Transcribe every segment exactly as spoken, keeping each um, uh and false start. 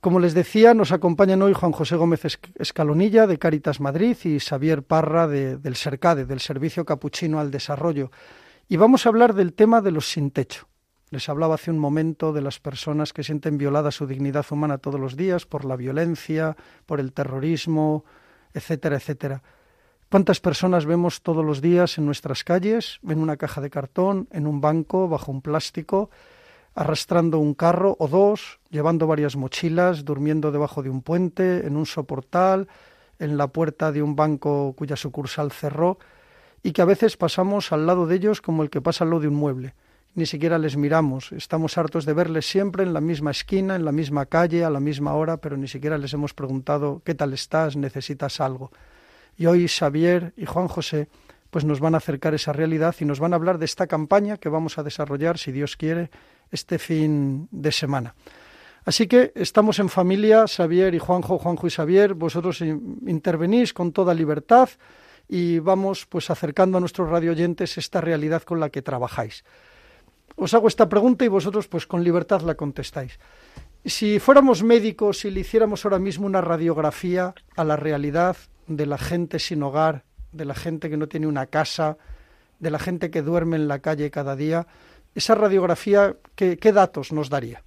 Como les decía, nos acompañan hoy Juan José Gómez Escalonilla, de Cáritas Madrid, y Xavier Parra, de, del SERCADE, del Servicio Capuchino al Desarrollo. Y vamos a hablar del tema de los sin techo. Les hablaba hace un momento de las personas que sienten violada su dignidad humana todos los días por la violencia, por el terrorismo, etcétera, etcétera. ¿Cuántas personas vemos todos los días en nuestras calles, en una caja de cartón, en un banco, bajo un plástico, arrastrando un carro o dos, llevando varias mochilas, durmiendo debajo de un puente, en un soportal, en la puerta de un banco cuya sucursal cerró, y que a veces pasamos al lado de ellos como el que pasa al lado de un mueble? Ni siquiera les miramos, estamos hartos de verles siempre en la misma esquina, en la misma calle, a la misma hora, pero ni siquiera les hemos preguntado ¿qué tal estás? ¿Necesitas algo? Y hoy Xavier y Juan José pues nos van a acercar esa realidad y nos van a hablar de esta campaña que vamos a desarrollar, si Dios quiere, este fin de semana. Así que estamos en familia, Xavier y Juanjo, Juanjo y Xavier, vosotros intervenís con toda libertad y vamos pues acercando a nuestros radioyentes esta realidad con la que trabajáis. Os hago esta pregunta y vosotros pues con libertad la contestáis. Si fuéramos médicos y le hiciéramos ahora mismo una radiografía a la realidad de la gente sin hogar, de la gente que no tiene una casa, de la gente que duerme en la calle cada día, esa radiografía, ¿qué, qué datos nos daría?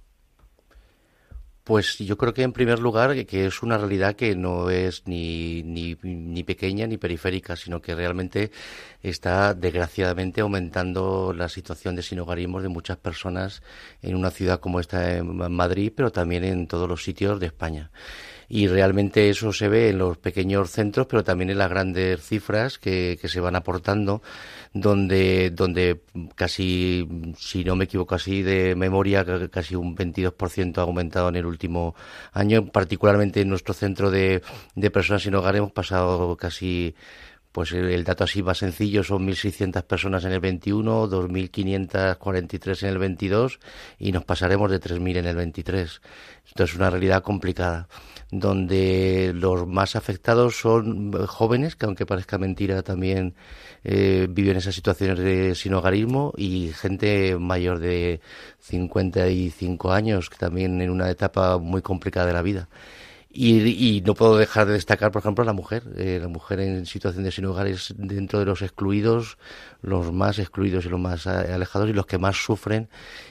Pues yo creo que en primer lugar que es una realidad que no es ni, ni, ni pequeña ni periférica, sino que realmente está desgraciadamente aumentando la situación de sinhogarismo de muchas personas en una ciudad como esta en Madrid, pero también en todos los sitios de España. Y realmente eso se ve en los pequeños centros, pero también en las grandes cifras que, que se van aportando, donde donde casi, si no me equivoco así de memoria, casi un veintidós por ciento ha aumentado en el último año. Particularmente en nuestro centro de, de personas sin hogar hemos pasado casi, pues el dato así más sencillo son mil seiscientas personas en el veintiuno, dos mil quinientas cuarenta y tres en el veintidós y nos pasaremos de tres mil en el veintitrés. Esto es una realidad complicada, donde los más afectados son jóvenes, que aunque parezca mentira también eh, viven esas situaciones de sinhogarismo, y gente mayor de cincuenta y cinco años, que también en una etapa muy complicada de la vida. Y, y no puedo dejar de destacar, por ejemplo, a la mujer. Eh, la mujer en situación de sin hogar es dentro de los excluidos, los más excluidos y los más alejados y los que más sufren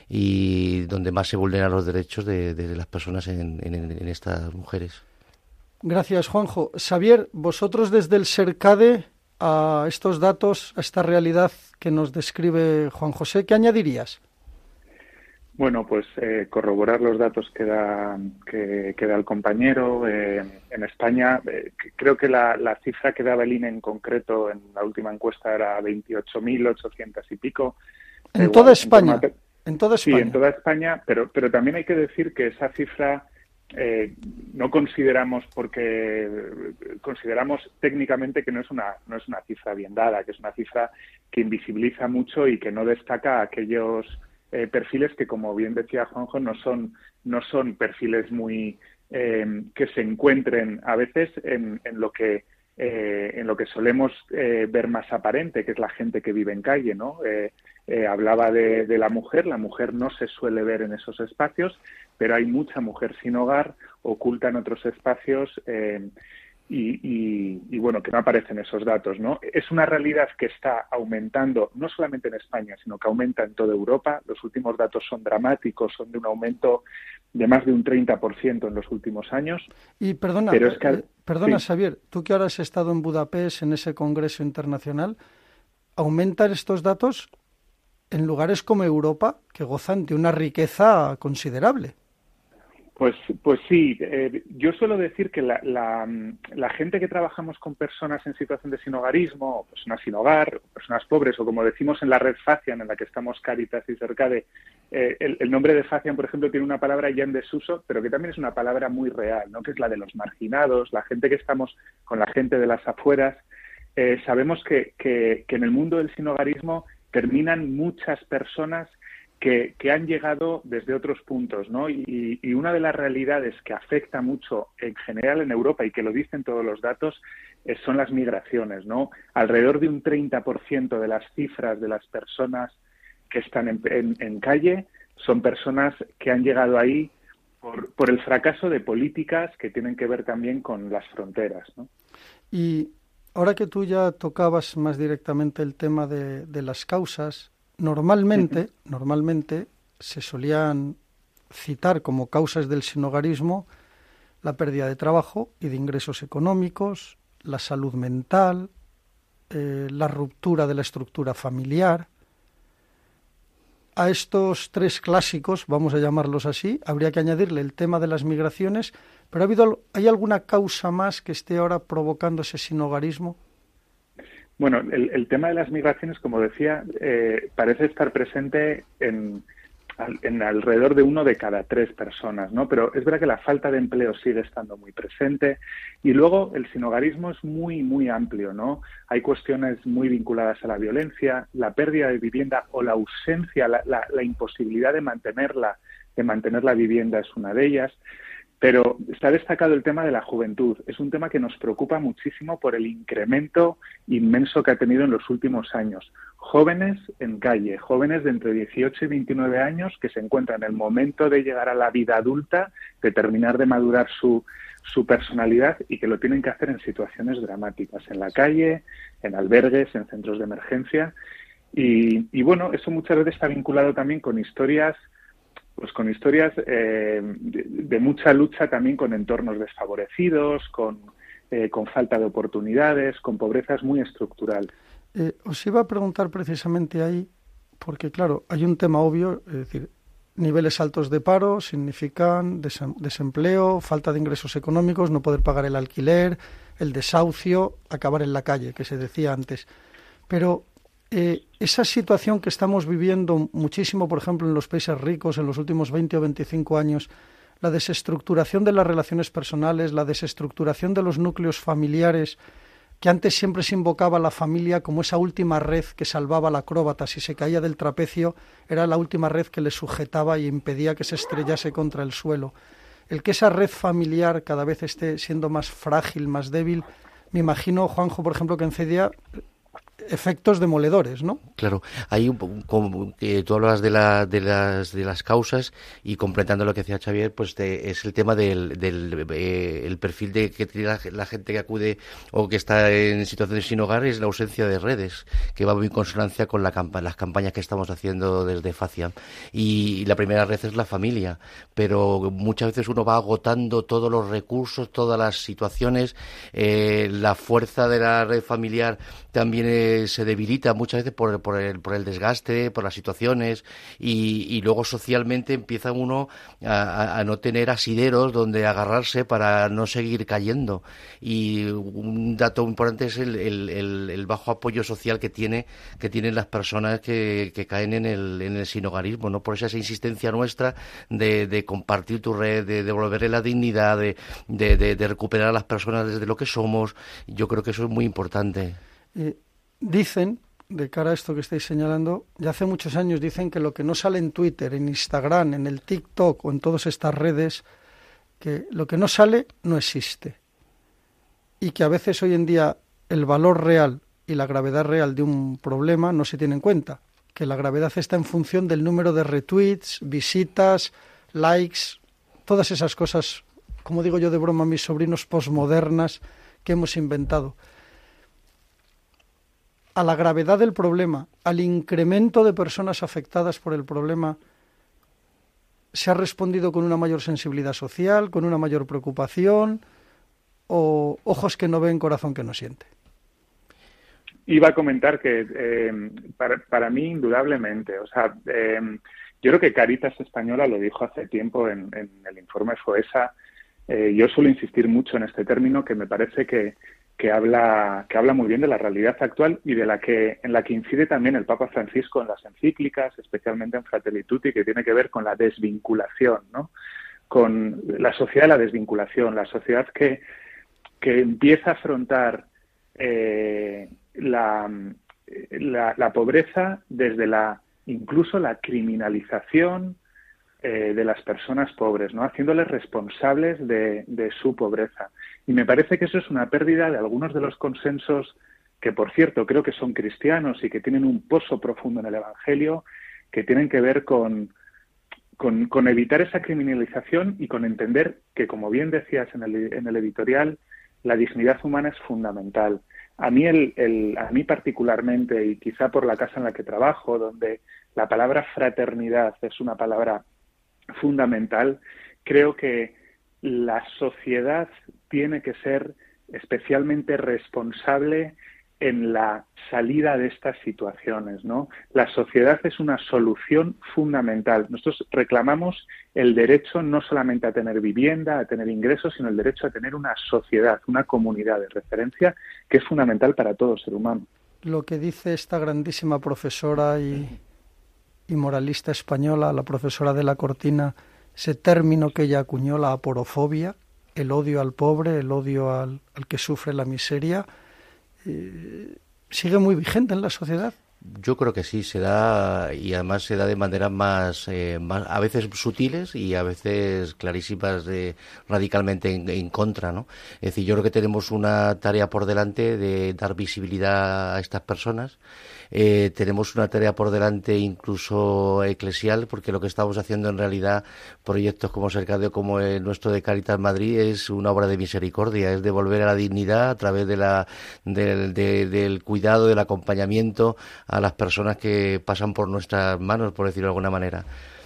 y donde más se vulneran los derechos de, de las personas en, en, en estas mujeres. Gracias, Juanjo. Xavier, vosotros desde el SERCADE a estos datos, a esta realidad que nos describe Juan José, ¿qué añadirías? Bueno, pues eh, corroborar los datos que da, que, que da el compañero. Eh, en España, eh, creo que la, la cifra que daba el I N E en concreto en la última encuesta era veintiocho mil ochocientos y pico. En Igual, toda España. En, torno a... en toda España. Sí, en toda España, pero, pero también hay que decir que esa cifra eh, no consideramos, porque consideramos técnicamente que no es una no es una cifra bien dada, que es una cifra que invisibiliza mucho y que no destaca a aquellos Eh, perfiles que, como bien decía Juanjo, no son no son perfiles muy eh, que se encuentren a veces en, en lo que eh, en lo que solemos eh, ver más aparente, que es la gente que vive en calle, ¿no? Eh, eh, hablaba de, de la mujer, la mujer no se suele ver en esos espacios, pero hay mucha mujer sin hogar, oculta en otros espacios. Eh, Y, y, y bueno, que no aparecen esos datos, ¿no? Es una realidad que está aumentando no solamente en España, sino que aumenta en toda Europa. Los últimos datos son dramáticos, son de un aumento de más de un treinta por ciento en los últimos años. Y perdona, Pero es que, eh, perdona sí. Xavier, tú que ahora has estado en Budapest, en ese congreso internacional, ¿aumentan estos datos en lugares como Europa, que gozan de una riqueza considerable? Pues, pues sí, eh, yo suelo decir que la, la, la gente que trabajamos con personas en situación de sinhogarismo, o personas sin hogar, o personas pobres, o como decimos en la red Facian, en la que estamos Cáritas y SERCADE, eh, el, el nombre de Facian, por ejemplo, tiene una palabra ya en desuso, pero que también es una palabra muy real, ¿no? Que es la de los marginados, la gente que estamos con la gente de las afueras. Eh, sabemos que, que, que en el mundo del sinhogarismo terminan muchas personas Que, que han llegado desde otros puntos, ¿no? Y, y una de las realidades que afecta mucho en general en Europa y que lo dicen todos los datos eh, son las migraciones, ¿no? Alrededor de un treinta por ciento de las cifras de las personas que están en, en, en calle son personas que han llegado ahí por, por el fracaso de políticas que tienen que ver también con las fronteras, ¿no? Y ahora que tú ya tocabas más directamente el tema de, de las causas, normalmente, uh-huh. normalmente se solían citar como causas del sinhogarismo la pérdida de trabajo y de ingresos económicos, la salud mental, eh, la ruptura de la estructura familiar. A estos tres clásicos, vamos a llamarlos así, habría que añadirle el tema de las migraciones, pero ¿ha habido, ¿hay alguna causa más que esté ahora provocando ese sinhogarismo? Bueno, el, el tema de las migraciones, como decía, eh, parece estar presente en, en alrededor de uno de cada tres personas, ¿no? Pero es verdad que la falta de empleo sigue estando muy presente y luego el sinhogarismo es muy, muy amplio, ¿no? Hay cuestiones muy vinculadas a la violencia, la pérdida de vivienda o la ausencia, la, la, la imposibilidad de mantenerla, de mantener la vivienda es una de ellas. Pero se ha destacado el tema de la juventud. Es un tema que nos preocupa muchísimo por el incremento inmenso que ha tenido en los últimos años. Jóvenes en calle, jóvenes de entre dieciocho y veintinueve años que se encuentran en el momento de llegar a la vida adulta, de terminar de madurar su, su personalidad y que lo tienen que hacer en situaciones dramáticas, en la calle, en albergues, en centros de emergencia. Y, y bueno, eso muchas veces está vinculado también con historias Pues con historias eh, de, de mucha lucha también con entornos desfavorecidos, con, eh, con falta de oportunidades, con pobreza muy estructural. Eh, os iba a preguntar precisamente ahí, porque claro, hay un tema obvio, es decir, niveles altos de paro significan des- desempleo, falta de ingresos económicos, no poder pagar el alquiler, el desahucio, acabar en la calle, que se decía antes. Pero Eh, esa situación que estamos viviendo muchísimo, por ejemplo, en los países ricos en los últimos veinte o veinticinco años, la desestructuración de las relaciones personales, la desestructuración de los núcleos familiares, que antes siempre se invocaba a la familia como esa última red que salvaba al acróbata. Si se caía del trapecio, era la última red que le sujetaba y impedía que se estrellase contra el suelo. El que esa red familiar cada vez esté siendo más frágil, más débil, me imagino, Juanjo, por ejemplo, que en Cedia efectos demoledores, ¿no? Claro, hay un, como que tú hablas de, la, de las de las causas y completando lo que decía Xavier, pues de, es el tema del, del eh, el perfil de que tiene la, la gente que acude o que está en situaciones sin hogar, es la ausencia de redes, que va muy en consonancia con la campa, las campañas que estamos haciendo desde FACIA. Y, y la primera red es la familia, pero muchas veces uno va agotando todos los recursos, todas las situaciones, eh, la fuerza de la red familiar también es se debilita muchas veces por, por, el, por el desgaste, por las situaciones y, y luego socialmente empieza uno a, a no tener asideros donde agarrarse para no seguir cayendo. Y un dato importante es el, el, el, el bajo apoyo social que tiene que tienen las personas que, que caen en el, en el sinhogarismo, ¿no? Por esa, esa insistencia nuestra de, de compartir tu red, de devolverle la dignidad, de, de, de, de recuperar a las personas desde lo que somos. Yo creo que eso es muy importante. Eh... Dicen, de cara a esto que estáis señalando, ya hace muchos años dicen que lo que no sale en Twitter, en Instagram, en el TikTok o en todas estas redes, que lo que no sale no existe. Y que a veces hoy en día el valor real y la gravedad real de un problema no se tiene en cuenta. Que la gravedad está en función del número de retweets, visitas, likes, todas esas cosas, como digo yo de broma a mis sobrinos, posmodernas que hemos inventado. A la gravedad del problema, al incremento de personas afectadas por el problema, ¿se ha respondido con una mayor sensibilidad social, con una mayor preocupación o ojos que no ven, corazón que no siente? Iba a comentar que eh, para, para mí indudablemente, o sea, eh, yo creo que Cáritas Española lo dijo hace tiempo en, en el informe FOESA. Eh, yo suelo insistir mucho en este término que me parece que que habla que habla muy bien de la realidad actual y de la que en la que incide también el Papa Francisco en las encíclicas, especialmente en Fratelli Tutti, que tiene que ver con la desvinculación, ¿no? Con la sociedad de la desvinculación, la sociedad que, que empieza a afrontar eh, la, la, la pobreza desde la incluso la criminalización eh, de las personas pobres, ¿no? Haciéndoles responsables de, de su pobreza. Y me parece que eso es una pérdida de algunos de los consensos que, por cierto, creo que son cristianos y que tienen un pozo profundo en el Evangelio, que tienen que ver con, con, con evitar esa criminalización y con entender que, como bien decías en el, en el editorial, la dignidad humana es fundamental. A mí, el, el, a mí particularmente, y quizá por la casa en la que trabajo, donde la palabra fraternidad es una palabra fundamental, creo que la sociedad tiene que ser especialmente responsable en la salida de estas situaciones, ¿no? La sociedad es una solución fundamental. Nosotros reclamamos el derecho no solamente a tener vivienda, a tener ingresos, sino el derecho a tener una sociedad, una comunidad de referencia que es fundamental para todo ser humano. Lo que dice esta grandísima profesora y, y moralista española, la profesora de la Cortina, ese término que ella acuñó, la aporofobia, el odio al pobre, el odio al, al que sufre la miseria, eh, ¿sigue muy vigente en la sociedad? Yo creo que sí, se da, y además se da de maneras más, eh, más a veces sutiles y a veces clarísimas, de, radicalmente en, en contra, ¿no? Es decir, yo creo que tenemos una tarea por delante de dar visibilidad a estas personas. Eh, tenemos una tarea por delante incluso eclesial, porque lo que estamos haciendo en realidad, proyectos como Cercadio, como el nuestro de Cáritas Madrid, es una obra de misericordia, es devolver a la dignidad a través de la, del, de, del cuidado, del acompañamiento a las personas que pasan por nuestras manos, por decirlo de alguna manera.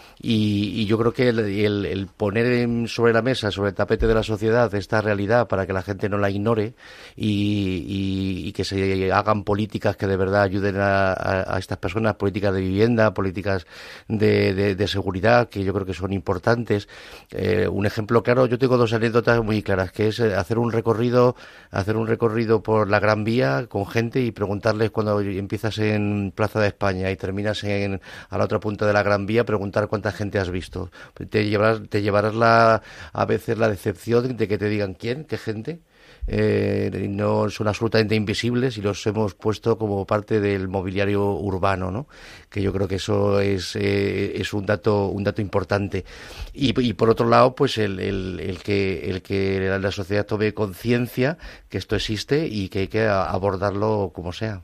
Y, y yo creo que el, el, el poner en, sobre la mesa, sobre el tapete de la sociedad, esta realidad para que la gente no la ignore y, y, y que se hagan políticas que de verdad ayuden a, a, a estas personas, políticas de vivienda, políticas de, de, de seguridad, que yo creo que son importantes. Eh, un ejemplo claro, yo tengo dos anécdotas muy claras, que es hacer un recorrido, hacer un recorrido por la Gran Vía con gente y preguntarles cuando empiezas en Plaza de España y terminas en a la otra punta de la Gran Vía, preguntar cuántas gente has visto. Te llevarás, te llevarás la, a veces la decepción de que te digan quién, qué gente. Eh, no son absolutamente invisibles y los hemos puesto como parte del mobiliario urbano, ¿no? Que yo creo que eso es eh, es un dato un dato importante. Y, y por otro lado, pues el, el, el que el que la sociedad tome conciencia que esto existe y que hay que abordarlo como sea.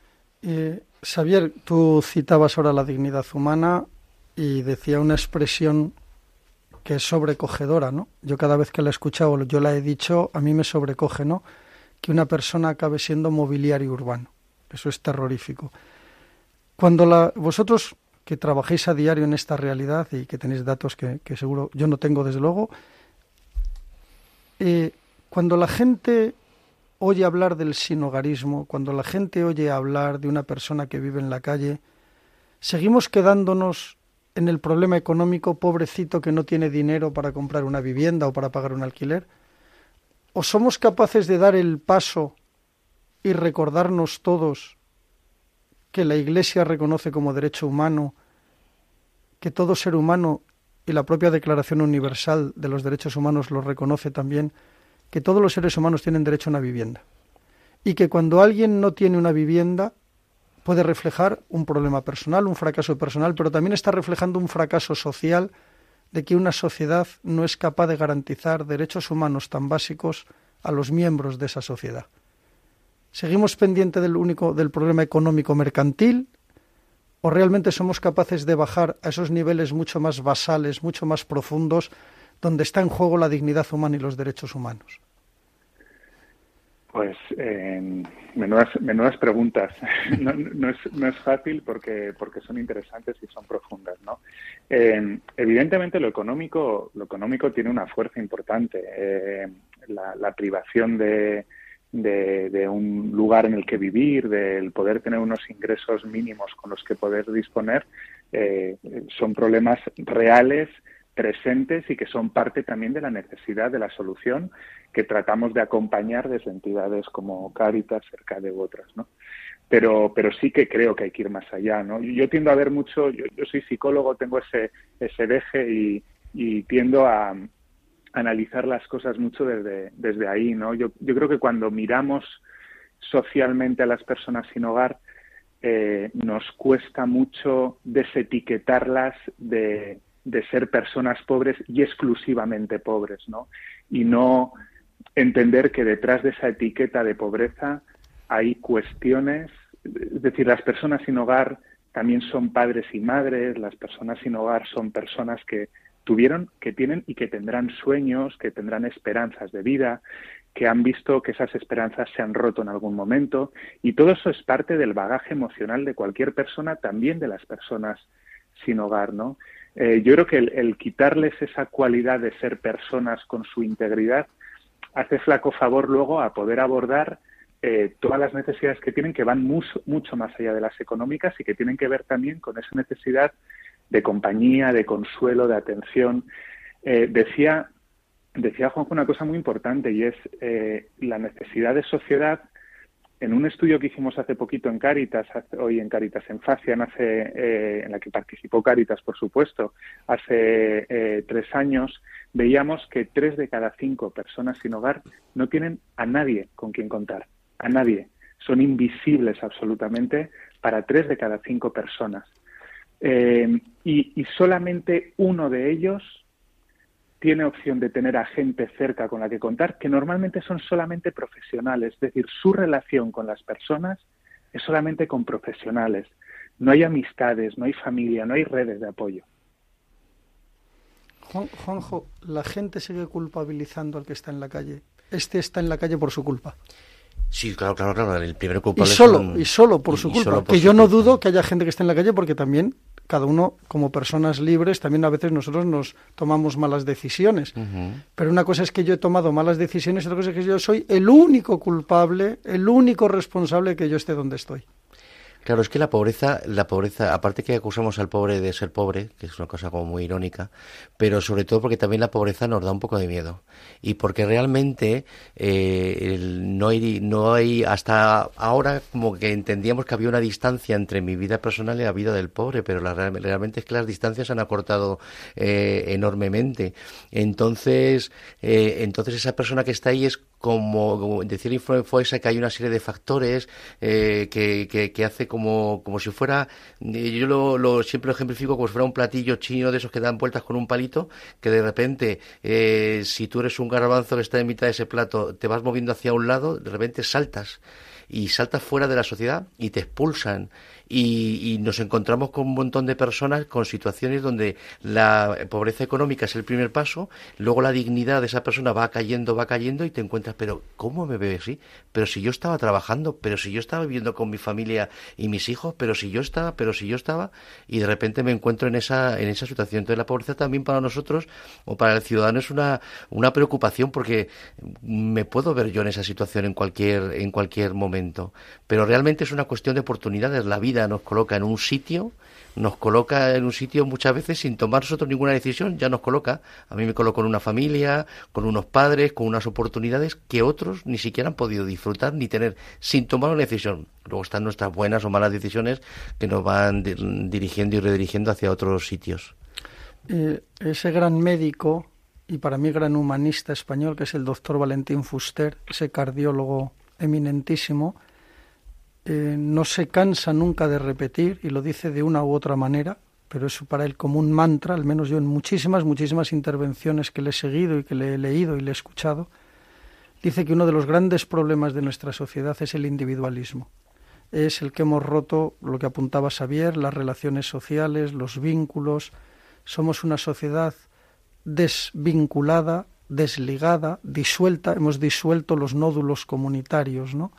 Eh, Xavier, tú citabas ahora la dignidad humana y decía una expresión que es sobrecogedora, ¿no? Yo cada vez que la he escuchado, yo la he dicho, a mí me sobrecoge, ¿no? Que una persona acabe siendo mobiliario urbano. Eso es terrorífico. Cuando la, vosotros que trabajéis a diario en esta realidad y que tenéis datos que, que seguro yo no tengo desde luego, eh, cuando la gente oye hablar del sinhogarismo, cuando la gente oye hablar de una persona que vive en la calle, seguimos quedándonos en el problema económico, pobrecito que no tiene dinero para comprar una vivienda o para pagar un alquiler? ¿O somos capaces de dar el paso y recordarnos todos que la Iglesia reconoce como derecho humano, que todo ser humano, y la propia Declaración Universal de los Derechos Humanos lo reconoce también, que todos los seres humanos tienen derecho a una vivienda? Y que cuando alguien no tiene una vivienda, puede reflejar un problema personal, un fracaso personal, pero también está reflejando un fracaso social de que una sociedad no es capaz de garantizar derechos humanos tan básicos a los miembros de esa sociedad. ¿Seguimos pendientes del único del problema económico mercantil o realmente somos capaces de bajar a esos niveles mucho más basales, mucho más profundos, donde está en juego la dignidad humana y los derechos humanos? Pues eh, menudas, menudas preguntas. No, no, es, no es fácil porque, porque son interesantes y son profundas, ¿no? Eh, evidentemente lo económico, lo económico tiene una fuerza importante. Eh, la, la privación de, de, de un lugar en el que vivir, del poder tener unos ingresos mínimos con los que poder disponer, eh, son problemas reales, presentes y que son parte también de la necesidad de la solución que tratamos de acompañar desde entidades como Cáritas, Cercadio u otras, ¿no? Pero, pero sí que creo que hay que ir más allá, ¿no? Yo tiendo a ver mucho, yo, yo soy psicólogo, tengo ese, ese deje y, y tiendo a, a analizar las cosas mucho desde, desde ahí, ¿no? Yo, yo creo que cuando miramos socialmente a las personas sin hogar, eh, nos cuesta mucho desetiquetarlas de de ser personas pobres y exclusivamente pobres, ¿no? Y no entender que detrás de esa etiqueta de pobreza hay cuestiones, es decir, las personas sin hogar también son padres y madres. Las personas sin hogar son personas que tuvieron, que tienen y que tendrán sueños, que tendrán esperanzas de vida, que han visto que esas esperanzas se han roto en algún momento, y todo eso es parte del bagaje emocional de cualquier persona, también de las personas sin hogar, ¿no? Eh, yo creo que el, el quitarles esa cualidad de ser personas con su integridad hace flaco favor luego a poder abordar Eh, todas las necesidades que tienen, que van mucho, mucho más allá de las económicas y que tienen que ver también con esa necesidad de compañía, de consuelo, de atención. Eh, decía, decía Juanjo una cosa muy importante, y es eh, la necesidad de sociedad. En un estudio que hicimos hace poquito en Cáritas, hace, hoy en Cáritas en Facia, hace, eh, en la que participó Cáritas, por supuesto, hace eh, tres años, veíamos que tres de cada cinco personas sin hogar no tienen a nadie con quien contar. A nadie. Son invisibles absolutamente para tres de cada cinco personas. Eh, y, y solamente uno de ellos tiene opción de tener a gente cerca con la que contar, que normalmente son solamente profesionales. Es decir, su relación con las personas es solamente con profesionales. No hay amistades, no hay familia, no hay redes de apoyo. Juan, Juanjo, la gente sigue culpabilizando al que está en la calle. Este está en la calle por su culpa. Sí, claro, claro, claro. El primer culpable y solo, son... y solo por y, su culpa. Por que su yo culpa. No dudo que haya gente que esté en la calle, porque también cada uno, como personas libres, también a veces nosotros nos tomamos malas decisiones. Uh-huh. Pero una cosa es que yo he tomado malas decisiones y otra cosa es que yo soy el único culpable, el único responsable de que yo esté donde estoy. Claro, es que la pobreza, la pobreza, aparte que acusamos al pobre de ser pobre, que es una cosa como muy irónica, pero sobre todo porque también la pobreza nos da un poco de miedo. Y porque realmente eh, el, no hay, no hay, hasta ahora como que entendíamos que había una distancia entre mi vida personal y la vida del pobre, pero la, realmente es que las distancias se han acortado eh, enormemente. Entonces, eh, entonces esa persona que está ahí es como, como decía el Infoesa, que hay una serie de factores eh, que, que, que hace como, como si fuera, yo lo, lo siempre lo ejemplifico como si fuera un platillo chino de esos que dan vueltas con un palito, que de repente, eh, si tú eres un garbanzo que está en mitad de ese plato, te vas moviendo hacia un lado, de repente saltas, y saltas fuera de la sociedad y te expulsan. Y, y nos encontramos con un montón de personas con situaciones donde la pobreza económica es el primer paso, luego la dignidad de esa persona va cayendo, va cayendo y te encuentras, pero ¿cómo me veo así? Pero si yo estaba trabajando, pero si yo estaba viviendo con mi familia y mis hijos, pero si yo estaba, pero si yo estaba, y de repente me encuentro en esa en esa situación. Entonces la pobreza también para nosotros o para el ciudadano es una una preocupación, porque me puedo ver yo en esa situación en cualquier en cualquier momento, pero realmente es una cuestión de oportunidades. La vida nos coloca en un sitio, nos coloca en un sitio muchas veces sin tomar nosotros ninguna decisión, ya nos coloca. A mí me colocó en una familia, con unos padres, con unas oportunidades que otros ni siquiera han podido disfrutar ni tener, sin tomar una decisión. Luego están nuestras buenas o malas decisiones que nos van di- dirigiendo y redirigiendo hacia otros sitios. Eh, ese gran médico y para mí gran humanista español, que es el doctor Valentín Fuster, ese cardiólogo eminentísimo, Eh, no se cansa nunca de repetir, y lo dice de una u otra manera, pero es para él como un mantra, al menos yo en muchísimas, muchísimas intervenciones que le he seguido y que le he leído y le he escuchado, dice que uno de los grandes problemas de nuestra sociedad es el individualismo. Es el que hemos roto, lo que apuntaba Xavier, las relaciones sociales, los vínculos. Somos una sociedad desvinculada, desligada, disuelta, hemos disuelto los nódulos comunitarios, ¿no?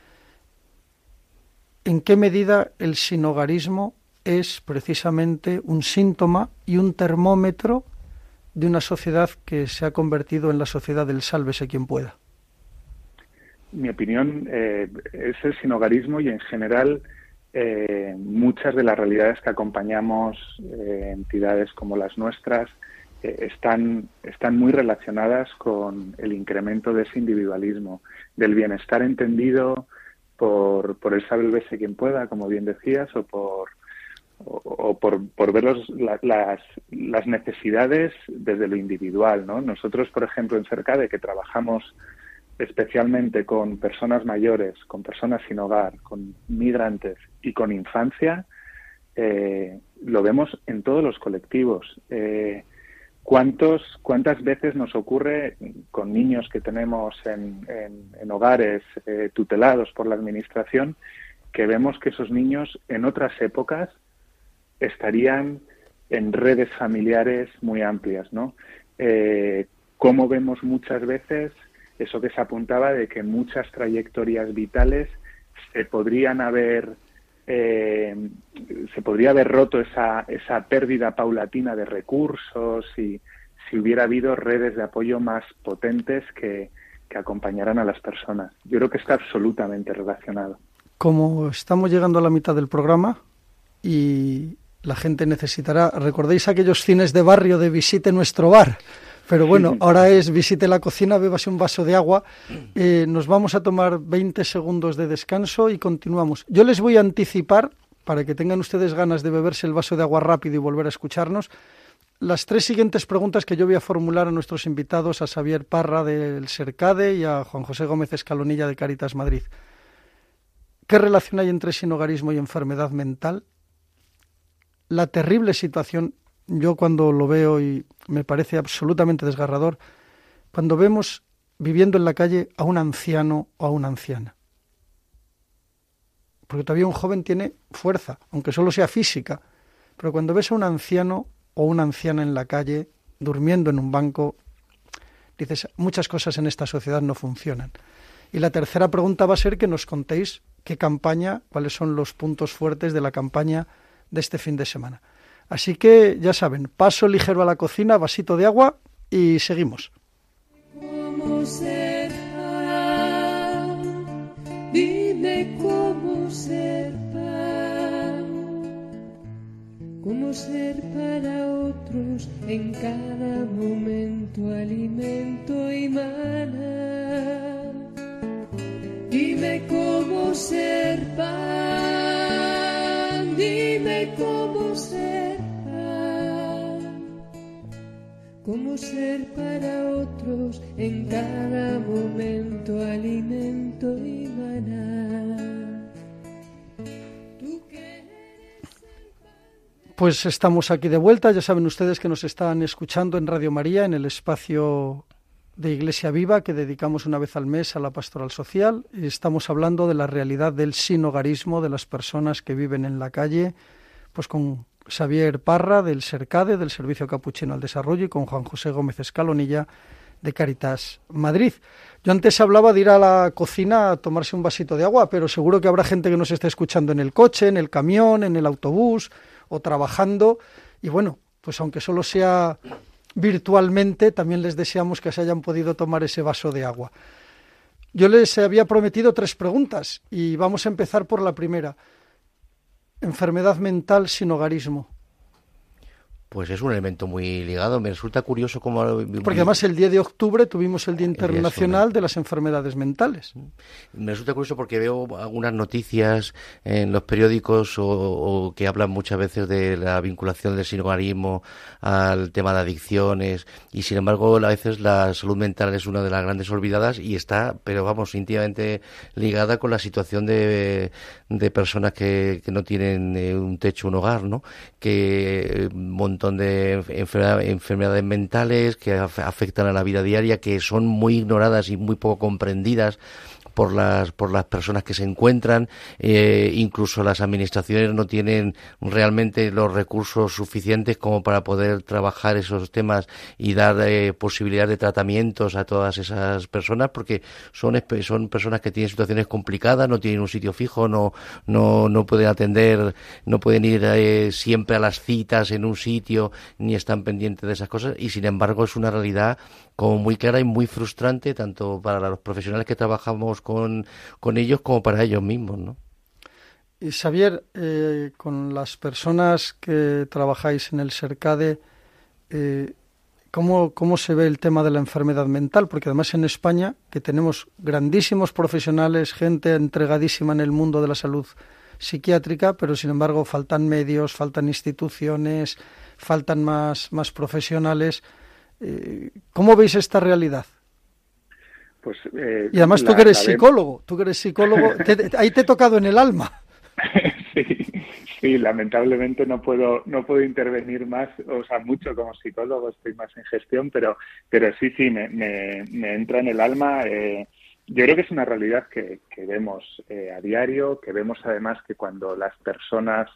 ¿En qué medida el sinhogarismo es precisamente un síntoma y un termómetro de una sociedad que se ha convertido en la sociedad del sálvese quien pueda? Mi opinión eh, es el sinhogarismo y en general eh, muchas de las realidades que acompañamos eh, entidades como las nuestras eh, están, están muy relacionadas con el incremento de ese individualismo, del bienestar entendido por, por el sálvese quien pueda, como bien decías, o por o, o por, por ver los, la, las, las necesidades desde lo individual, ¿no? Nosotros, por ejemplo, en Cercade, que trabajamos especialmente con personas mayores, con personas sin hogar, con migrantes y con infancia, eh, lo vemos en todos los colectivos. Eh, ¿Cuántos, ¿Cuántas veces nos ocurre con niños que tenemos en, en, en hogares eh, tutelados por la administración, que vemos que esos niños en otras épocas estarían en redes familiares muy amplias, ¿no? Eh, como vemos muchas veces eso que se apuntaba de que muchas trayectorias vitales se podrían haber eh, se podría haber roto esa esa pérdida paulatina de recursos y si hubiera habido redes de apoyo más potentes que, que acompañaran a las personas. Yo creo que está absolutamente relacionado. Como estamos llegando a la mitad del programa y la gente necesitará, ¿recordéis aquellos cines de barrio de visite nuestro bar? Pero bueno, ahora es visite la cocina, bébase un vaso de agua. Eh, nos vamos a tomar veinte segundos de descanso y continuamos. Yo les voy a anticipar, para que tengan ustedes ganas de beberse el vaso de agua rápido y volver a escucharnos, las tres siguientes preguntas que yo voy a formular a nuestros invitados, a Xavier Parra del SERCADE y a Juan José Gómez Escalonilla de Cáritas Madrid. ¿Qué relación hay entre sinhogarismo y enfermedad mental? La terrible situación, yo cuando lo veo y me parece absolutamente desgarrador, cuando vemos viviendo en la calle a un anciano o a una anciana. Porque todavía un joven tiene fuerza, aunque solo sea física, pero cuando ves a un anciano o una anciana en la calle, durmiendo en un banco, dices, muchas cosas en esta sociedad no funcionan. Y la tercera pregunta va a ser que nos contéis qué campaña, cuáles son los puntos fuertes de la campaña de este fin de semana. Así que, ya saben, paso ligero a la cocina, vasito de agua y seguimos. ¿Cómo ser pan? Dime cómo ser pan. Cómo ser para otros en cada momento alimento y maná. Dime cómo ser pan, dime cómo ser pan, cómo ser para otros en cada momento alimento y maná. ¿Tú qué eres el pan? Pues estamos aquí de vuelta, ya saben ustedes que nos están escuchando en Radio María, en el espacio de Iglesia Viva que dedicamos una vez al mes a la pastoral social, y estamos hablando de la realidad del sinhogarismo, de las personas que viven en la calle, pues con Xavier Parra del SERCADE, del Servicio Capuchino al Desarrollo, y con Juan José Gómez Escalonilla de Cáritas Madrid. Yo antes hablaba de ir a la cocina a tomarse un vasito de agua, pero seguro que habrá gente que nos esté escuchando en el coche, en el camión, en el autobús o trabajando, y bueno, pues aunque solo sea virtualmente, también les deseamos que se hayan podido tomar ese vaso de agua. Yo les había prometido tres preguntas y vamos a empezar por la primera. Enfermedad mental, sinhogarismo. Pues es un elemento muy ligado. Me resulta curioso cómo... Porque además el diez de octubre tuvimos el Día Internacional de las Enfermedades Mentales. Me resulta curioso porque veo algunas noticias en los periódicos o, o que hablan muchas veces de la vinculación del sinhogarismo al tema de adicciones, y sin embargo a veces la salud mental es una de las grandes olvidadas y está, pero vamos, íntimamente ligada con la situación de, de personas que, que no tienen eh, un techo, un hogar, ¿no? Que un montón de enfermedades mentales que afectan a la vida diaria, que son muy ignoradas y muy poco comprendidas por las por las personas que se encuentran. Eh, incluso las administraciones no tienen realmente los recursos suficientes como para poder trabajar esos temas y dar eh, posibilidad de tratamientos a todas esas personas, porque son son personas que tienen situaciones complicadas, no tienen un sitio fijo, no no no pueden atender, no pueden ir eh, siempre a las citas en un sitio, ni están pendientes de esas cosas, y sin embargo es una realidad como muy clara y muy frustrante tanto para los profesionales que trabajamos con, con ellos como para ellos mismos, ¿no? Y Xavier, eh, con las personas que trabajáis en el SERCADE, eh, ¿cómo, ¿cómo se ve el tema de la enfermedad mental? Porque además en España, que tenemos grandísimos profesionales, gente entregadísima en el mundo de la salud psiquiátrica, pero sin embargo faltan medios, faltan instituciones, faltan más, más profesionales. ¿Cómo veis esta realidad? Pues, eh, y además la, tú que eres la psicólogo, tú que eres psicólogo, te, te, ahí te he tocado en el alma. Sí, sí, lamentablemente no puedo no puedo intervenir más, o sea, mucho como psicólogo, estoy más en gestión, pero pero sí, sí, me, me, me entra en el alma. Eh, yo creo que es una realidad que, que vemos eh, a diario, que vemos además que cuando las personas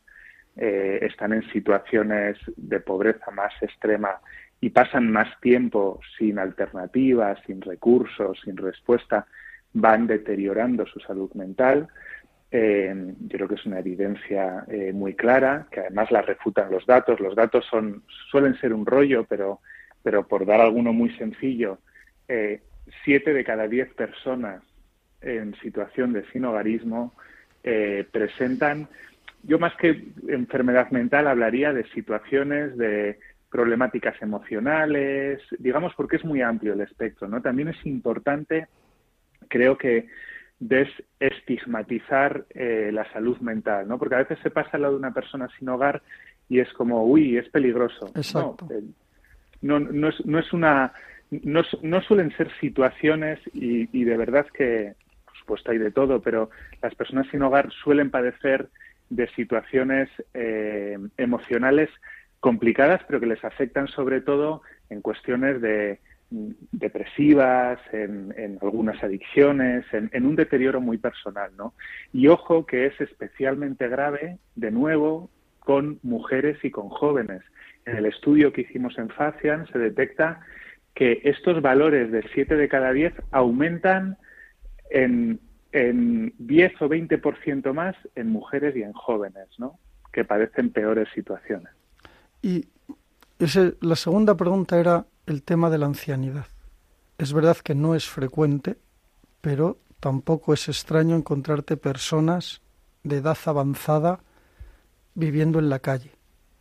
eh, están en situaciones de pobreza más extrema y pasan más tiempo sin alternativas, sin recursos, sin respuesta, van deteriorando su salud mental. Eh, yo creo que es una evidencia eh, muy clara, que además la refutan los datos. Los datos son suelen ser un rollo, pero, pero por dar alguno muy sencillo, eh, siete de cada diez personas en situación de sinhogarismo eh, presentan, yo más que enfermedad mental hablaría de situaciones de problemáticas emocionales, digamos, porque es muy amplio el espectro, ¿no? También es importante, creo que, desestigmatizar eh, la salud mental, ¿no? Porque a veces se pasa al lado de una persona sin hogar y es como, uy, es peligroso. Exacto. No, eh, no, no, es, no es una... No, no suelen ser situaciones, y, y de verdad que, por supuesto, hay de todo, pero las personas sin hogar suelen padecer de situaciones eh, emocionales complicadas, pero que les afectan sobre todo en cuestiones de depresivas, en, en algunas adicciones, en, en un deterioro muy personal, ¿no? Y ojo que es especialmente grave, de nuevo, con mujeres y con jóvenes. En el estudio que hicimos en Facian se detecta que estos valores de siete de cada diez aumentan en, en diez o veinte por ciento más en mujeres y en jóvenes, ¿no? Que padecen peores situaciones. Y ese, la segunda pregunta era el tema de la ancianidad. Es verdad que no es frecuente, pero tampoco es extraño encontrarte personas de edad avanzada viviendo en la calle.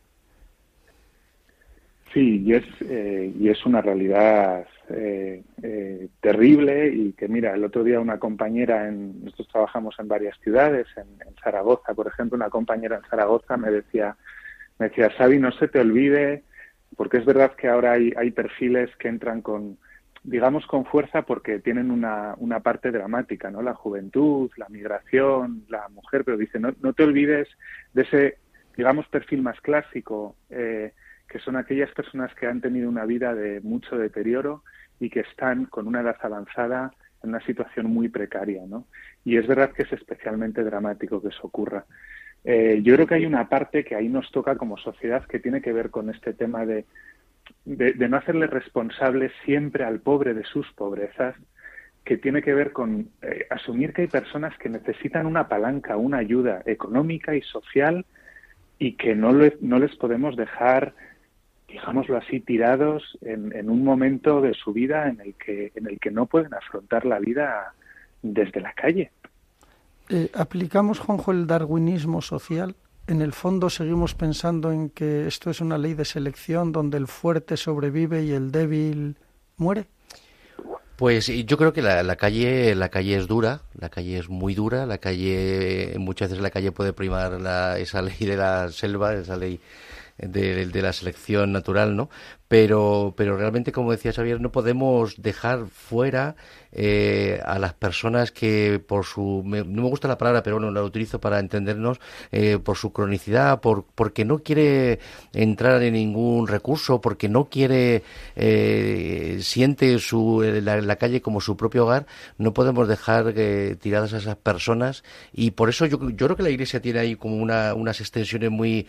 Sí, y es, eh, y es una realidad eh, eh, terrible, y que, mira, el otro día una compañera, en, nosotros trabajamos en varias ciudades, en, en Zaragoza, por ejemplo, una compañera en Zaragoza me decía, me decía, Xavi, no se te olvide, porque es verdad que ahora hay, hay perfiles que entran con, digamos, con fuerza porque tienen una, una parte dramática, ¿no? La juventud, la migración, la mujer, pero dice, no, no te olvides de ese, digamos, perfil más clásico, eh, que son aquellas personas que han tenido una vida de mucho deterioro y que están con una edad avanzada en una situación muy precaria, ¿no? Y es verdad que es especialmente dramático que eso ocurra. Eh, yo creo que hay una parte que ahí nos toca como sociedad que tiene que ver con este tema de, de, de no hacerle responsable siempre al pobre de sus pobrezas, que tiene que ver con eh, asumir que hay personas que necesitan una palanca, una ayuda económica y social, y que no, le, no les podemos dejar, digámoslo así, tirados en, en un momento de su vida en el que en el que no pueden afrontar la vida desde la calle. Eh, ¿Aplicamos, Juanjo, el darwinismo social? En el fondo seguimos pensando en que esto es una ley de selección donde el fuerte sobrevive y el débil muere. Pues yo creo que la, la calle la calle es dura, la calle es muy dura, la calle, muchas veces la calle puede primar la, esa ley de la selva, esa ley de, de la selección natural, ¿no? Pero, pero realmente, como decía Xavier, no podemos dejar fuera eh, a las personas que por su, me, no me gusta la palabra, pero bueno, la utilizo para entendernos, eh, por su cronicidad, por porque no quiere entrar en ningún recurso, porque no quiere, eh, siente su la, la calle como su propio hogar, no podemos dejar eh, tiradas a esas personas, y por eso yo, yo creo que la Iglesia tiene ahí como una, unas extensiones muy,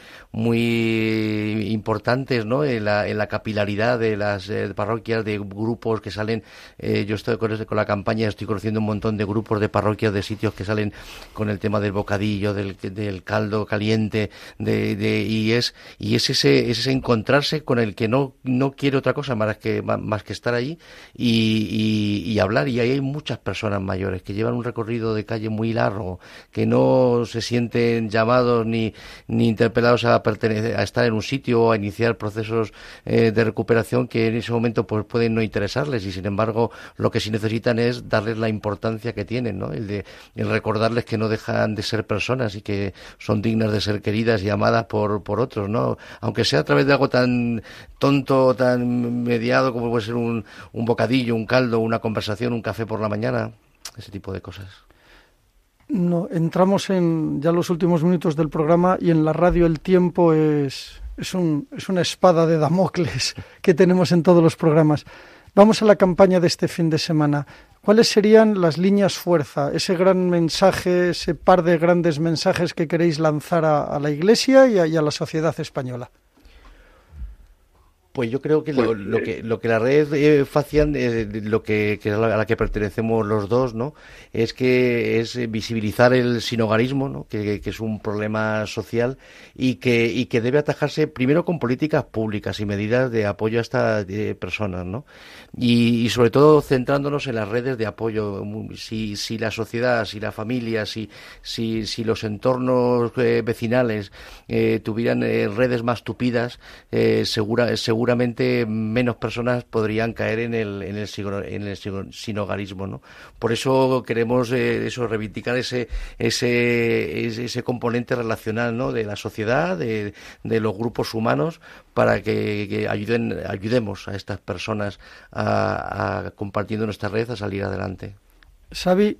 muy importantes, ¿no? En la, en la capilaridad de las eh, parroquias, de grupos que salen, eh, yo estoy con, con la campaña, estoy conociendo un montón de grupos de parroquias, de sitios que salen con el tema del bocadillo, del, del caldo caliente, de, de y es y es ese es ese encontrarse con el que no no quiere otra cosa más que más que estar ahí y, y, y hablar, y ahí hay muchas personas mayores que llevan un recorrido de calle muy largo, que no se sienten llamados ni ni interpelados a pertenecer, a estar en un sitio o a iniciar procesos eh, de recuperación que en ese momento pues pueden no interesarles, y sin embargo lo que sí necesitan es darles la importancia que tienen, ¿no? El de el recordarles que no dejan de ser personas y que son dignas de ser queridas y amadas por por otros, ¿no? Aunque sea a través de algo tan tonto, tan mediado como puede ser un, un bocadillo, un caldo, una conversación, un café por la mañana, ese tipo de cosas. No, entramos en ya los últimos minutos del programa, y en la radio el tiempo es es un es una espada de Damocles que tenemos en todos los programas. Vamos a la campaña de este fin de semana. ¿cuáles serían las líneas fuerza, ese gran mensaje, ese par de grandes mensajes que queréis lanzar a, a la Iglesia y a, y a la sociedad española? Pues yo creo que lo, lo que lo que la red eh, Facian, eh, lo que, que a la que pertenecemos los dos, ¿no? Es que es visibilizar el sinhogarismo, ¿no? Que, que es un problema social y que y que debe atajarse primero con políticas públicas y medidas de apoyo a estas eh, personas, ¿no? Y, y sobre todo centrándonos en las redes de apoyo. Si si la sociedad, si la familia, si si si los entornos eh, vecinales eh, tuvieran eh, redes más tupidas, eh, segura segura seguramente menos personas podrían caer en el en el, en el sinhogarismo, ¿no? Por eso queremos eh, eso reivindicar ese ese ese componente relacional, ¿no? De la sociedad, de, de los grupos humanos, para que, que ayuden ayudemos a estas personas a, a compartiendo nuestra red a salir adelante. Xavi.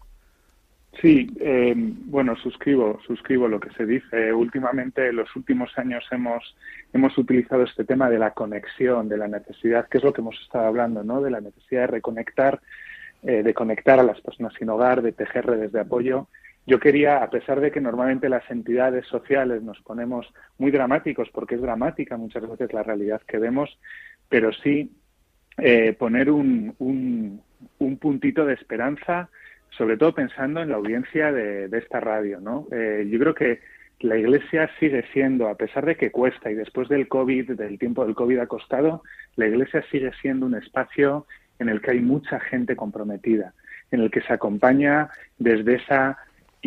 Sí, eh, bueno, suscribo, suscribo lo que se dice. Últimamente, en los últimos años hemos hemos utilizado este tema de la conexión, de la necesidad, que es lo que hemos estado hablando, ¿no? De la necesidad de reconectar, eh, de conectar a las personas sin hogar, de tejer redes de apoyo. Yo quería, a pesar de que normalmente las entidades sociales nos ponemos muy dramáticos, porque es dramática muchas veces la realidad que vemos, pero sí eh, poner un, un, un puntito de esperanza, sobre todo pensando en la audiencia de, de esta radio, ¿no? Eh, yo creo que la Iglesia sigue siendo, a pesar de que cuesta, y después del COVID, del tiempo del COVID ha costado, la Iglesia sigue siendo un espacio en el que hay mucha gente comprometida, en el que se acompaña desde esa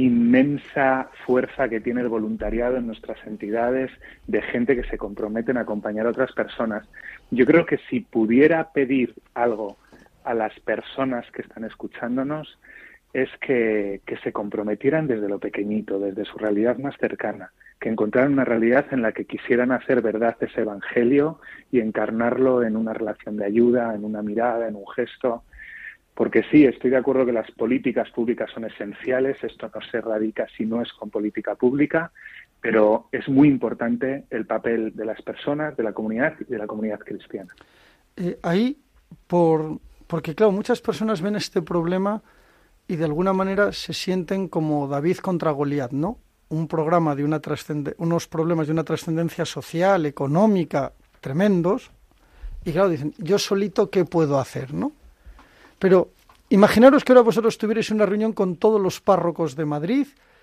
inmensa fuerza que tiene el voluntariado en nuestras entidades, de gente que se compromete en acompañar a otras personas. Yo creo que si pudiera pedir algo a las personas que están escuchándonos, es que, que se comprometieran desde lo pequeñito, desde su realidad más cercana, que encontraran una realidad en la que quisieran hacer verdad ese evangelio y encarnarlo en una relación de ayuda, en una mirada, en un gesto. Porque sí, estoy de acuerdo que las políticas públicas son esenciales, esto no se erradica si no es con política pública, pero es muy importante el papel de las personas, de la comunidad y de la comunidad cristiana. Eh, ahí, por porque claro, muchas personas ven este problema y de alguna manera se sienten como David contra Goliat, ¿no? Un programa de una trascend- unos problemas de una trascendencia social, económica, tremendos, y claro, dicen, yo solito, ¿qué puedo hacer, no? Pero imaginaros que ahora vosotros tuvierais una reunión con todos los párrocos de Madrid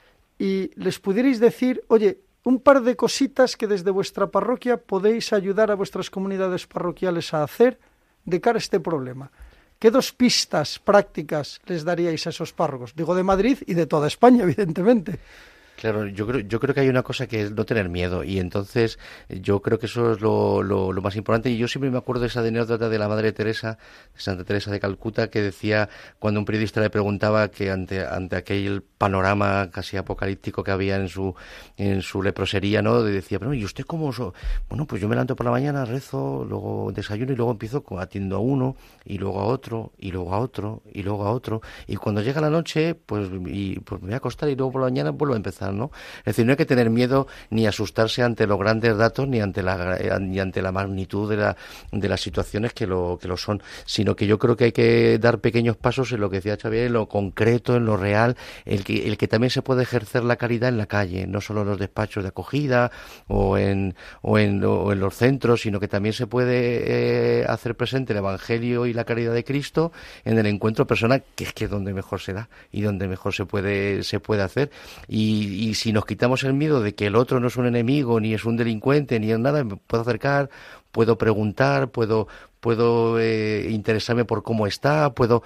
y les pudierais decir, oye, un par de cositas que desde vuestra parroquia podéis ayudar a vuestras comunidades parroquiales a hacer de cara a este problema. ¿Qué dos pistas prácticas les daríais a esos párrocos? Digo, de Madrid y de toda España, evidentemente. Claro, yo creo, yo creo que hay una cosa que es no tener miedo, y entonces yo creo que eso es lo, lo, lo más importante. Y yo siempre me acuerdo de esa anécdota de la Madre Teresa, de Santa Teresa de Calcuta, que decía, cuando un periodista le preguntaba que ante ante aquel panorama casi apocalíptico que había en su en su leprosería, ¿no? Decía, pero ¿y usted cómo? So? Bueno, pues yo me levanto por la mañana, rezo, luego desayuno y luego empiezo atiendo a uno y luego a otro y luego a otro y luego a otro, y cuando llega la noche, pues y pues me voy a acostar y luego por la mañana vuelvo a empezar, ¿no? Es decir, no hay que tener miedo ni asustarse ante los grandes datos ni ante la ni ante la magnitud de la de las situaciones que lo que lo son, sino que yo creo que hay que dar pequeños pasos en lo que decía Xavier, en lo concreto, en lo real, el que el que también se puede ejercer la caridad en la calle, no solo en los despachos de acogida o en o en, o en los centros, sino que también se puede eh, hacer presente el evangelio y la caridad de Cristo en el encuentro personal, que es que es donde mejor se da y donde mejor se puede se puede hacer. Y, y si nos quitamos el miedo de que el otro no es un enemigo, ni es un delincuente, ni es nada, me puedo acercar, puedo preguntar, puedo puedo eh, interesarme por cómo está, puedo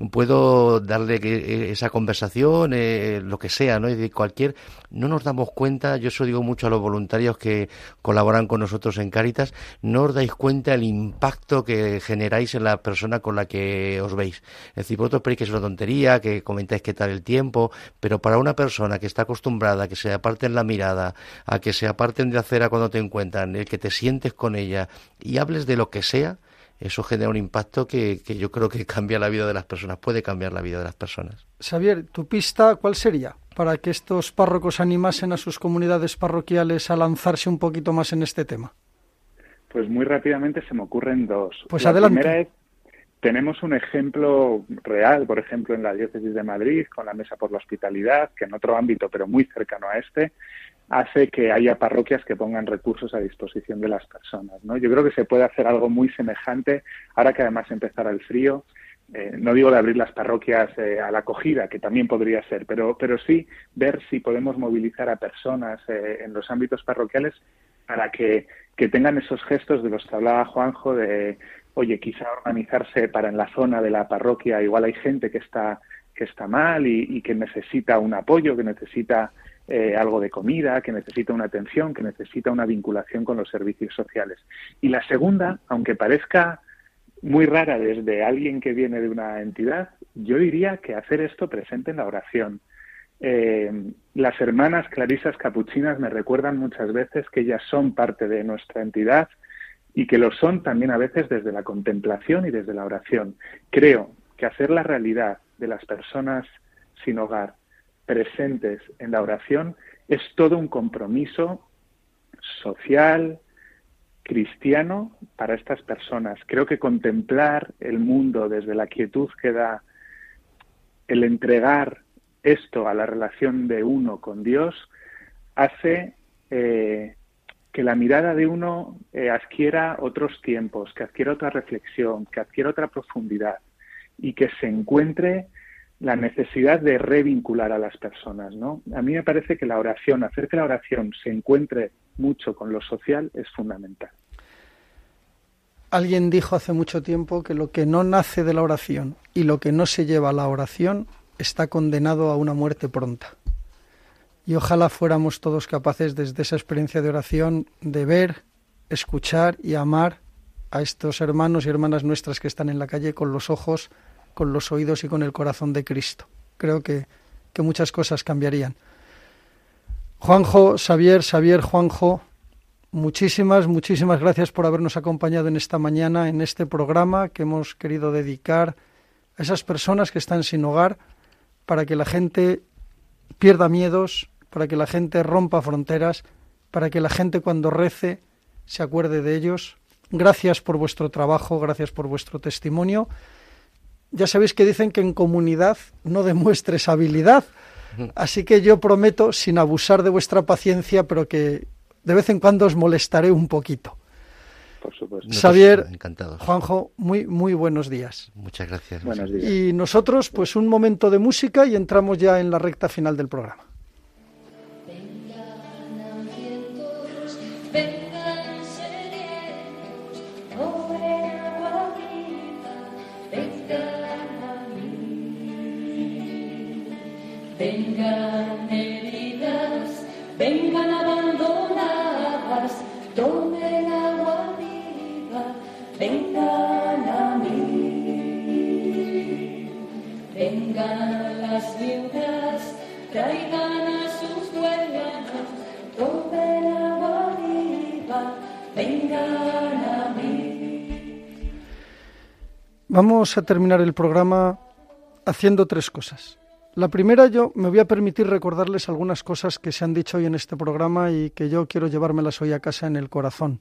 puedo darle eh, esa conversación, eh, lo que sea, ¿no? Y de cualquier, no nos damos cuenta, yo eso digo mucho a los voluntarios que colaboran con nosotros en Cáritas, no os dais cuenta el impacto que generáis en la persona con la que os veis. Es decir, vosotros creéis que es una tontería, que comentáis qué tal el tiempo, pero para una persona que está acostumbrada a que se aparten la mirada, a que se aparten de acera cuando te encuentran, el que te sientes con ella y hables de lo que sea, eso genera un impacto que, que yo creo que cambia la vida de las personas, puede cambiar la vida de las personas. Xavier, ¿tu pista cuál sería para que estos párrocos animasen a sus comunidades parroquiales a lanzarse un poquito más en este tema? Pues muy rápidamente se me ocurren dos. Pues la adelante. Primera es tenemos un ejemplo real, por ejemplo, en la Diócesis de Madrid, con la Mesa por la Hospitalidad, que en otro ámbito, pero muy cercano a este, hace que haya parroquias que pongan recursos a disposición de las personas, ¿no? Yo creo que se puede hacer algo muy semejante, ahora que además empezará el frío. Eh, no digo de abrir las parroquias eh, a la acogida, que también podría ser, pero, pero sí ver si podemos movilizar a personas eh, en los ámbitos parroquiales para que, que tengan esos gestos de los que hablaba Juanjo, de, oye, quizá organizarse para en la zona de la parroquia, igual hay gente que está, que está mal y, y que necesita un apoyo, que necesita eh, algo de comida, que necesita una atención, que necesita una vinculación con los servicios sociales. Y la segunda, aunque parezca muy rara desde alguien que viene de una entidad, yo diría que hacer esto presente en la oración. Eh, las hermanas clarisas capuchinas me recuerdan muchas veces que ellas son parte de nuestra entidad y que lo son también a veces desde la contemplación y desde la oración. Creo que hacer la realidad de las personas sin hogar presentes en la oración es todo un compromiso social, cristiano para estas personas. Creo que contemplar el mundo desde la quietud que da el entregar esto a la relación de uno con Dios hace eh, que la mirada de uno eh, adquiera otros tiempos, que adquiera otra reflexión, que adquiera otra profundidad y que se encuentre la necesidad de revincular a las personas, ¿no? A mí me parece que la oración, hacer que la oración se encuentre mucho con lo social es fundamental. Alguien dijo hace mucho tiempo que lo que no nace de la oración y lo que no se lleva a la oración está condenado a una muerte pronta. Y ojalá fuéramos todos capaces desde esa experiencia de oración de ver, escuchar y amar a estos hermanos y hermanas nuestras que están en la calle con los ojos, con los oídos y con el corazón de Cristo. Creo que, que muchas cosas cambiarían. Juanjo, Xavier, Xavier, Juanjo, muchísimas, muchísimas gracias por habernos acompañado en esta mañana, en este programa que hemos querido dedicar a esas personas que están sin hogar, para que la gente pierda miedos, para que la gente rompa fronteras, para que la gente cuando rece se acuerde de ellos. Gracias por vuestro trabajo, gracias por vuestro testimonio. Ya sabéis que dicen que en comunidad no demuestres habilidad, así que yo prometo, sin abusar de vuestra paciencia, pero que de vez en cuando os molestaré un poquito. Por supuesto. Xavier, encantados. Juanjo, muy, muy buenos días. Muchas gracias. Buenos días. Y nosotros, pues un momento de música y entramos ya en la recta final del programa. Vengan hambrientos, vengan sedientos, tomen agua viva, vengan a mí. Vengan heridas, vengan abandonadas, tomen agua viva, vengan a mí. Vengan las viudas, traigan a sus dueños, tomen agua viva, vengan a mí. Vamos a terminar el programa haciendo tres cosas. La primera, yo me voy a permitir recordarles algunas cosas que se han dicho hoy en este programa y que yo quiero llevármelas hoy a casa en el corazón.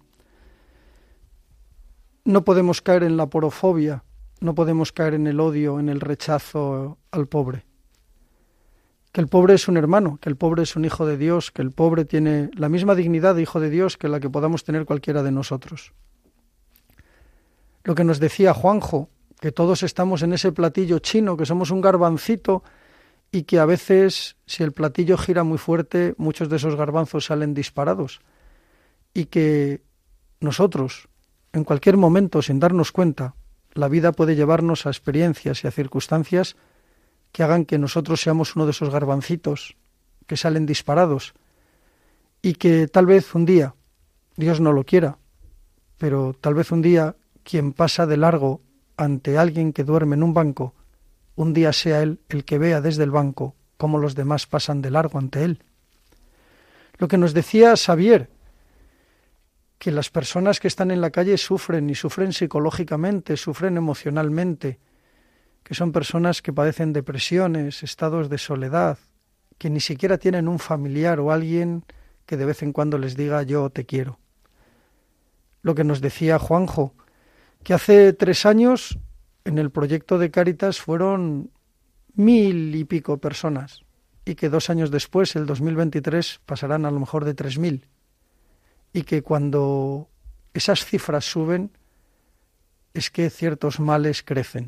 No podemos caer en la porofobia, no podemos caer en el odio, en el rechazo al pobre. Que el pobre es un hermano, que el pobre es un hijo de Dios, que el pobre tiene la misma dignidad de hijo de Dios que la que podamos tener cualquiera de nosotros. Lo que nos decía Juanjo, que todos estamos en ese platillo chino, que somos un garbancito y que a veces, si el platillo gira muy fuerte, muchos de esos garbanzos salen disparados. Y que nosotros, en cualquier momento, sin darnos cuenta, la vida puede llevarnos a experiencias y a circunstancias que hagan que nosotros seamos uno de esos garbancitos que salen disparados y que tal vez un día, Dios no lo quiera, pero tal vez un día quien pasa de largo ante alguien que duerme en un banco, un día sea él el que vea desde el banco cómo los demás pasan de largo ante él. Lo que nos decía Xavier, que las personas que están en la calle sufren y sufren psicológicamente, sufren emocionalmente, que son personas que padecen depresiones, estados de soledad, que ni siquiera tienen un familiar o alguien que de vez en cuando les diga yo te quiero. Lo que nos decía Juanjo, que hace tres años en el proyecto de Cáritas fueron mil y pico personas y que dos años después, el dos mil veintitrés, pasarán a lo mejor de tres mil. Y que cuando esas cifras suben es que ciertos males crecen.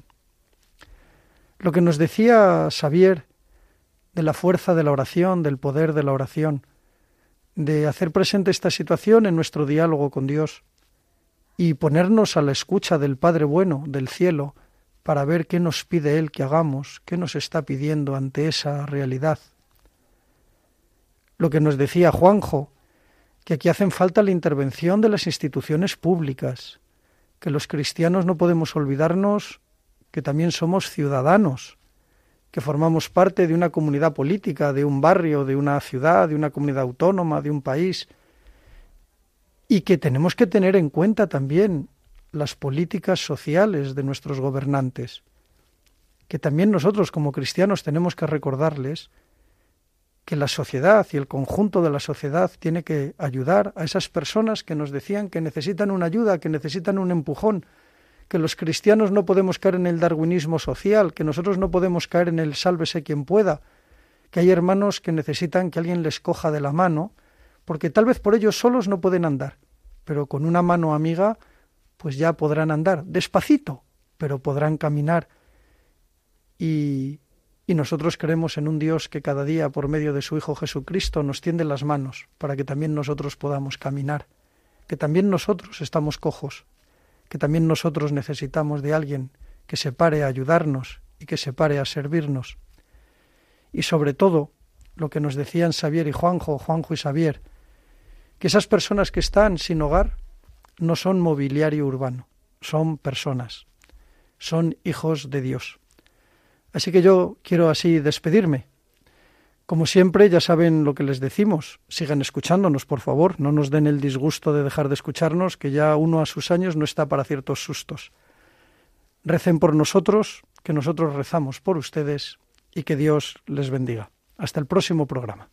Lo que nos decía Xavier de la fuerza de la oración, del poder de la oración, de hacer presente esta situación en nuestro diálogo con Dios y ponernos a la escucha del Padre bueno del cielo para ver qué nos pide Él que hagamos, qué nos está pidiendo ante esa realidad. Lo que nos decía Juanjo, que aquí hacen falta la intervención de las instituciones públicas, que los cristianos no podemos olvidarnos que también somos ciudadanos, que formamos parte de una comunidad política, de un barrio, de una ciudad, de una comunidad autónoma, de un país, y que tenemos que tener en cuenta también las políticas sociales de nuestros gobernantes, que también nosotros como cristianos tenemos que recordarles que la sociedad y el conjunto de la sociedad tiene que ayudar a esas personas que nos decían que necesitan una ayuda, que necesitan un empujón, que los cristianos no podemos caer en el darwinismo social, que nosotros no podemos caer en el sálvese quien pueda, que hay hermanos que necesitan que alguien les coja de la mano, porque tal vez por ellos solos no pueden andar, pero con una mano amiga pues ya podrán andar, despacito, pero podrán caminar. Y, y nosotros creemos en un Dios que cada día, por medio de su Hijo Jesucristo, nos tiende las manos para que también nosotros podamos caminar, que también nosotros estamos cojos, que también nosotros necesitamos de alguien que se pare a ayudarnos y que se pare a servirnos. Y sobre todo, lo que nos decían Xavier y Juanjo, Juanjo y Xavier, que esas personas que están sin hogar no son mobiliario urbano, son personas, son hijos de Dios. Así que yo quiero así despedirme. Como siempre, ya saben lo que les decimos. Sigan escuchándonos, por favor. No nos den el disgusto de dejar de escucharnos, que ya uno a sus años no está para ciertos sustos. Recen por nosotros, que nosotros rezamos por ustedes y que Dios les bendiga. Hasta el próximo programa.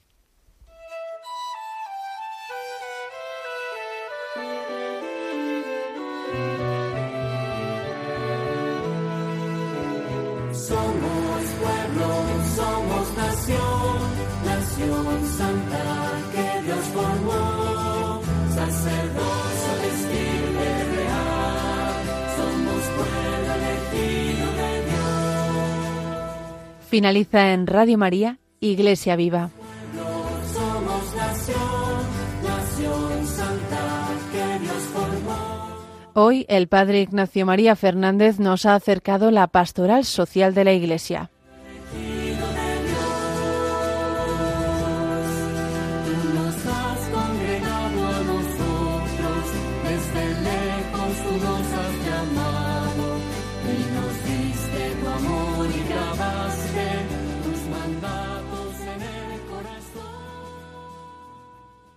Finaliza en Radio María, Iglesia Viva. Hoy el Padre Ignacio María Fernández nos ha acercado la pastoral social de la Iglesia.